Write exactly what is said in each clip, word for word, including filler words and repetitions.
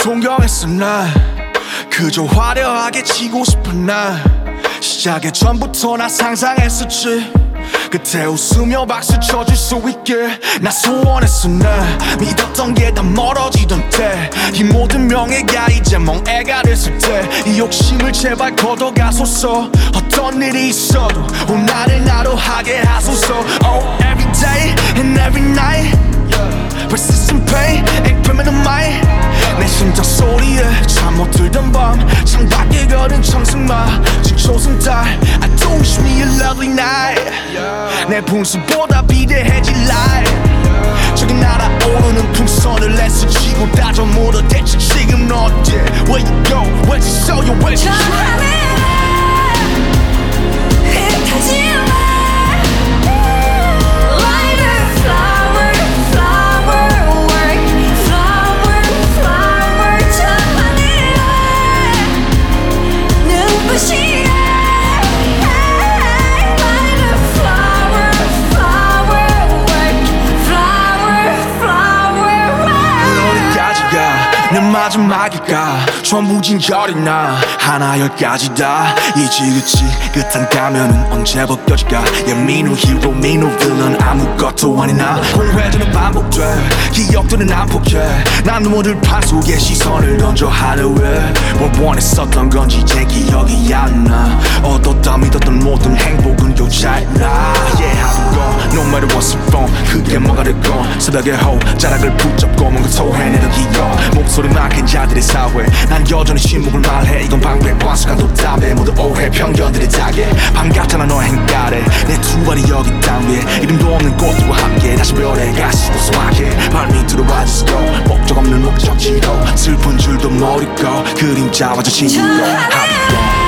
동경했어 난 그저 화려하게 지고 싶은 날 시작의 전부터 나 상상했었지 그때 웃으며 박수 쳐줄 수 있게 나 소원했어 난 믿었던 게 다 멀어지던 때 이 모든 명예가 이제 멍해가 됐을 때 이 욕심을 제발 걷어가소서 어떤 일이 있어도 오늘을 나로 하게 하소서 Oh every day and every night Persistent pain and criminal mind 내 심장 소리에 잠 못 들던 밤 창밖에 걸은 청승마 지초승달 I do wish me a lovely night 내 분수보다 비대해질 life 저기 날아오르는 풍선을 내스치고 다져 물어 대체 지금 너 어때 Where you go where'd you show you where'd you show 내 마지막일까 전부 진결이 나 하나 열까지 다 이 지긋지 끝한 가면은 언제 벗겨질까 예민우 히로 민우 빌런 아무것도 아닌 나 공회전은 반복돼 기억들은 안 포기해 난 누워들 판 속에 시선을 던져 하루에 뭘 원했었던 건지 이제 기억이 안 나 얻었다 믿었던 모든 행복은 여자였나 Yeah I've gone no matter what's wrong 그게 뭐가 됐건 새벽에 호 자락을 붙잡고 뭔가 토해내던 기억 목소리만 큰 자들의 사회 난 여전히 침묵을 말해 이건 방배 과수간도 답해 모두 오해 편견들의 자게 반갑잖아 너의 행가래 내 두 발이 여기 땅 위에 이름도 없는 꽃들과 함께 다시 별에 가시고 소확해 발밑으로 와주고 목적 없는 목적지로 슬픈 줄도 모르고 그림자와 저 친구로 하고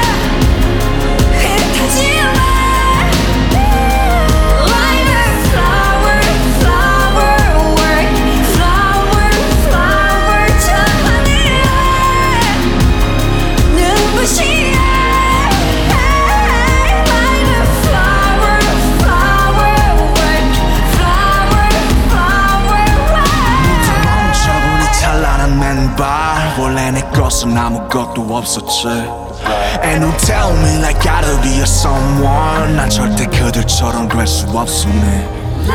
원래 내 것은 아무것도 없었지 And you tell me like gotta be a someone 난 절대 그들처럼 될 수 없음네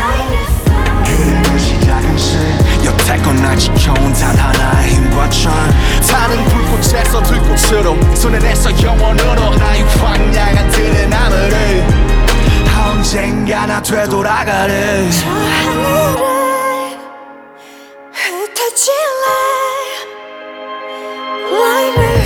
그림의 시작은 시 여태껏 날 지켜온 단 하나의 힘과 천 타는 불꽃에서 들꽃으로 손에 내서 영원으로 나의 황량한 들의 나무를 언젠가 나 되돌아가래 저 하늘을 흩어질래 Lighter